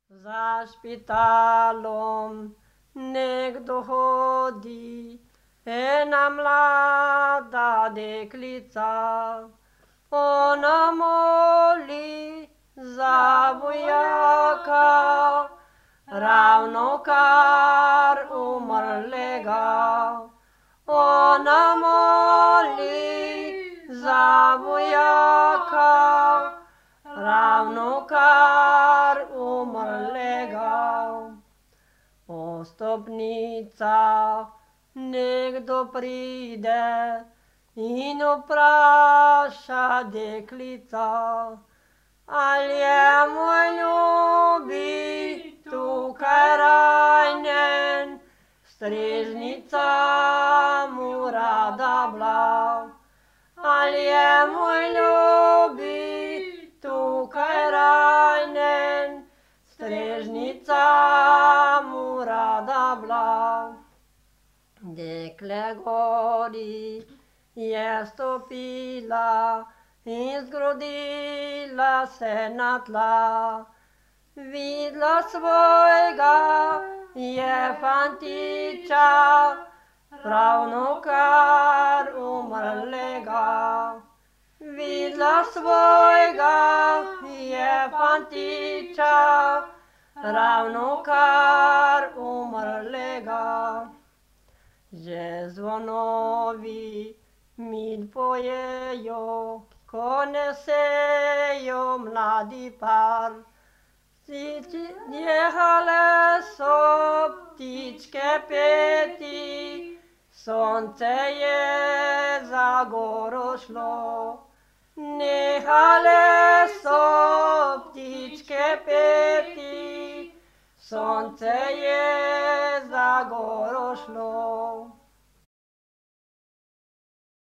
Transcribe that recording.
Za špitalom nekdo hodi, ena mlada deklica. Ona moli za vojaka, ravnokar umrlega. Ona moli za vojaka, ravnokar umrlega. Po stopnicah nekdo pride in vpraša deklica, ali je moj ljubi tukaj ranjen, strežnica mu rada bila. Ali je moj ljubi tukaj ranjen, strežnica mu rada bila. Dekle gori je stopila in zgrudila se na tla. Videla svojega je fantiča, ravnokar umrlega. Videla svojega je fantiča, ravnokar umrlega. Že zvonovi mi pojejo, ko nesejo mladi par. Jehale so ptičke peti, sonce je za goro šlo. Nehale so ptičke peti, sonce je za goro šlo.